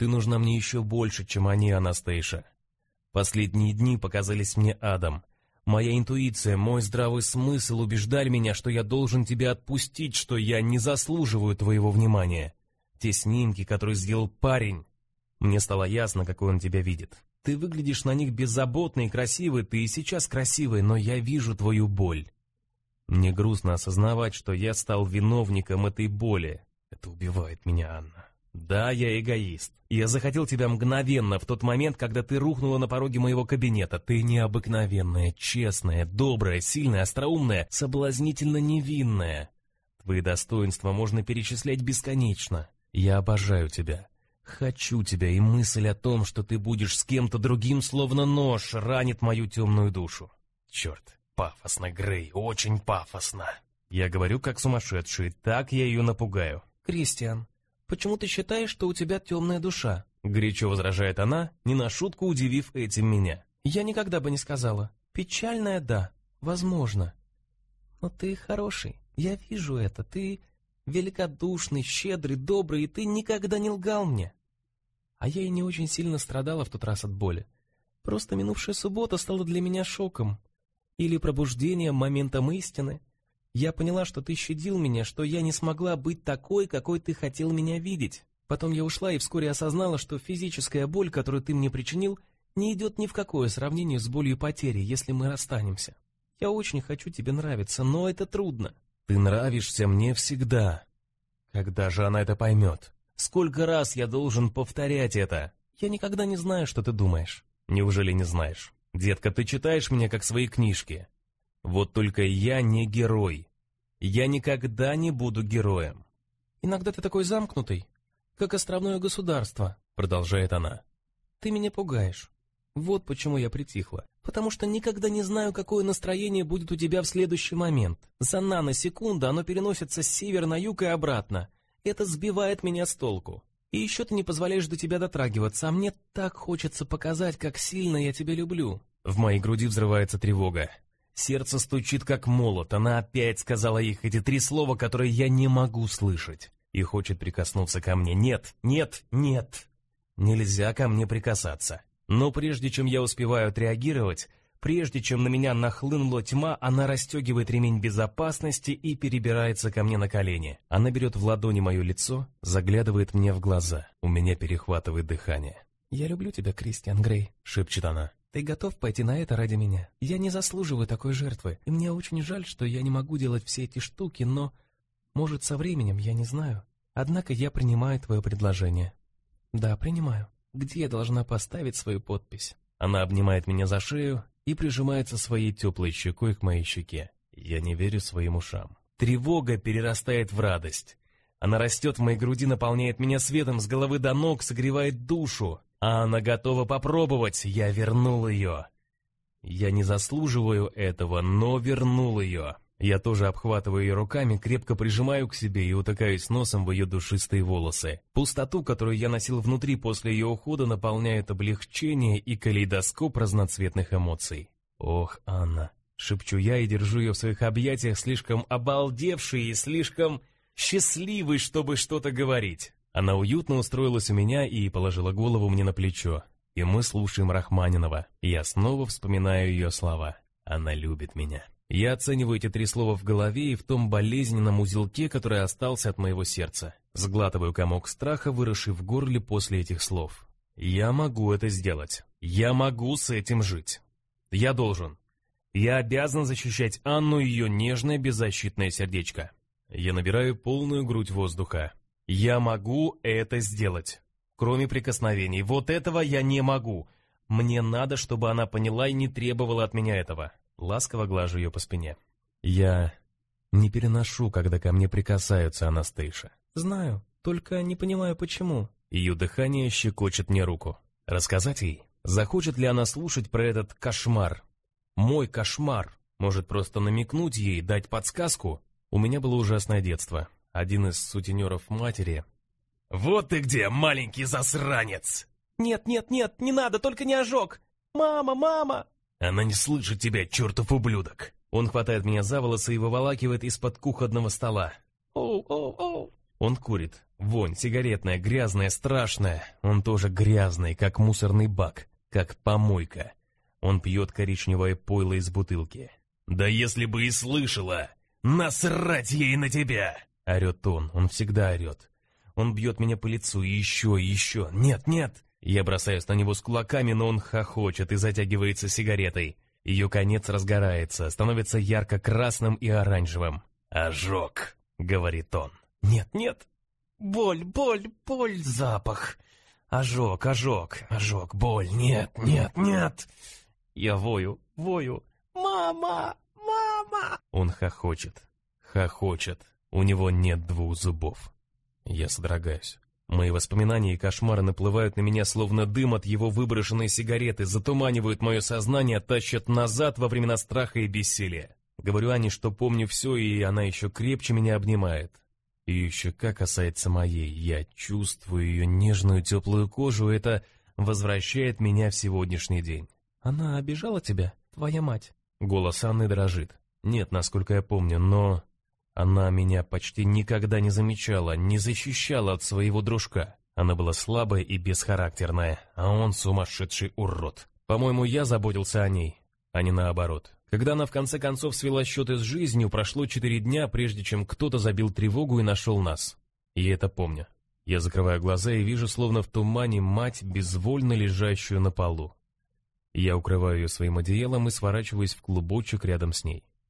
Ты нужна мне еще больше, чем они, Анастейша. Последние дни показались мне адом. Моя интуиция, мой здравый смысл убеждали меня, что я должен тебя отпустить, что я не заслуживаю твоего внимания. Те снимки, которые сделал парень, мне стало ясно, какой он тебя видит. Ты выглядишь на них беззаботной и красивой, ты и сейчас красивой, но я вижу твою боль. Мне грустно осознавать, что я стал виновником этой боли. Это убивает меня, Анна. Да, я эгоист. Я захотел тебя мгновенно, в тот момент, когда ты рухнула на пороге моего кабинета. Ты необыкновенная, честная, добрая, сильная, остроумная, соблазнительно невинная. Твои достоинства можно перечислять бесконечно. Я обожаю тебя. Хочу тебя, и мысль о том, что ты будешь с кем-то другим, словно нож, ранит мою темную душу. Черт, пафосно, Грей, очень пафосно. Я говорю как сумасшедший, так я ее напугаю. «Кристиан, почему ты считаешь, что у тебя темная душа?» Горячо возражает она, не на шутку удивив этим меня. «Я никогда бы не сказала. Печальная, да, возможно. Но ты хороший, я вижу это. Ты великодушный, щедрый, добрый, и ты никогда не лгал мне. А я и не очень сильно страдала в тот раз от боли. Просто минувшая суббота стала для меня шоком. Или пробуждением, моментом истины. Я поняла, что ты щадил меня, что я не смогла быть такой, какой ты хотел меня видеть. Потом я ушла и вскоре осознала, что физическая боль, которую ты мне причинил, не идет ни в какое сравнение с болью потери, если мы расстанемся. Я очень хочу тебе нравиться, но это трудно». «Ты нравишься мне всегда. Когда же она это поймет? Сколько раз я должен повторять это?» «Я никогда не знаю, что ты думаешь». «Неужели не знаешь? Детка, ты читаешь меня как свои книжки. Вот только я не герой. Я никогда не буду героем». «Иногда ты такой замкнутый, как островное государство», — продолжает она. «Ты меня пугаешь. Вот почему я притихла. Потому что никогда не знаю, какое настроение будет у тебя в следующий момент. За наносекунду оно переносится с севера на юг и обратно. Это сбивает меня с толку. И еще ты не позволяешь до тебя дотрагиваться, а мне так хочется показать, как сильно я тебя люблю». В моей груди взрывается тревога. Сердце стучит как молот. Она опять сказала их эти 3 слова, которые я не могу слышать. И хочет прикоснуться ко мне. Нет, нет, нет. Нельзя ко мне прикасаться. Но прежде чем я успеваю отреагировать, прежде чем на меня нахлынула тьма, она расстегивает ремень безопасности и перебирается ко мне на колени. Она берет в ладони мое лицо, заглядывает мне в глаза. У меня перехватывает дыхание. «Я люблю тебя, Кристиан Грей», — шепчет она. «Ты готов пойти на это ради меня? Я не заслуживаю такой жертвы, и мне очень жаль, что я не могу делать все эти штуки, но, может, со временем, я не знаю. Однако я принимаю твое предложение». «Да, принимаю. Где я должна поставить свою подпись?» Она обнимает меня за шею и прижимается своей теплой щекой к моей щеке. Я не верю своим ушам. Тревога перерастает в радость. Она растет в моей груди, наполняет меня светом с головы до ног, согревает душу. А она готова попробовать. Я вернул ее. Я не заслуживаю этого, но вернул ее. Я тоже обхватываю ее руками, крепко прижимаю к себе и утыкаюсь носом в ее душистые волосы. Пустоту, которую я носил внутри после ее ухода, наполняет облегчение и калейдоскоп разноцветных эмоций. «Ох, Анна!» — шепчу я и держу ее в своих объятиях, слишком обалдевшей и слишком счастливой, чтобы что-то говорить. Она уютно устроилась у меня и положила голову мне на плечо. И мы слушаем Рахманинова. Я снова вспоминаю ее слова. Она любит меня. Я оцениваю эти 3 слова в голове и в том болезненном узелке, который остался от моего сердца. Сглатываю комок страха, выросший в горле после этих слов. Я могу это сделать. Я могу с этим жить. Я должен. Я обязан защищать Анну и ее нежное беззащитное сердечко. Я набираю полную грудь воздуха. Я могу это сделать. Кроме прикосновений. Вот этого я не могу. Мне надо, чтобы она поняла и не требовала от меня этого. Ласково глажу ее по спине. Я не переношу, когда ко мне прикасаются, Анастейша. «Знаю, только не понимаю, почему». Ее дыхание щекочет мне руку. Рассказать ей? Захочет ли она слушать про этот кошмар? Мой кошмар. Может, просто намекнуть ей, дать подсказку? У меня было ужасное детство. Один из сутенеров матери... «Вот ты где, маленький засранец!» «Нет, нет, нет, не надо, только не ожог! Мама, мама!» «Она не слышит тебя, чертов ублюдок!» Он хватает меня за волосы и выволакивает из-под кухонного стола. «Оу, оу, оу!» Он курит. Вонь сигаретная, грязная, страшная. Он тоже грязный, как мусорный бак, как помойка. Он пьет коричневое пойло из бутылки. «Да если бы и слышала! Насрать ей на тебя!» Орет он всегда орет. Он бьет меня по лицу, и еще. Нет, нет! Я бросаюсь на него с кулаками, но он хохочет и затягивается сигаретой. Ее конец разгорается, становится ярко-красным и оранжевым. «Ожог!» — говорит он. «Нет, нет! Боль, запах! Ожог, боль, нет! Я вою. «Мама! Он хохочет. У него нет 2 зубов. Я содрогаюсь. Мои воспоминания и кошмары наплывают на меня, словно дым от его выброшенной сигареты, затуманивают мое сознание, тащат назад во времена страха и бессилия. Говорю Ане, что помню все, и она еще крепче меня обнимает. Ее щека касается моей, я чувствую ее нежную теплую кожу, и это возвращает меня в сегодняшний день. «Она обижала тебя, твоя мать?» Голос Анны дрожит. Нет, насколько я помню, но... Она меня почти никогда не замечала, не защищала от своего дружка. Она была слабая и бесхарактерная, а он сумасшедший урод. По-моему, я заботился о ней, а не наоборот. Когда она в конце концов свела счеты с жизнью, прошло 4 дня, прежде чем кто-то забил тревогу и нашел нас. И я это помню. Я закрываю глаза и вижу, словно в тумане, мать, безвольно лежащую на полу. Я укрываю ее своим одеялом и сворачиваюсь в клубочек рядом с ней.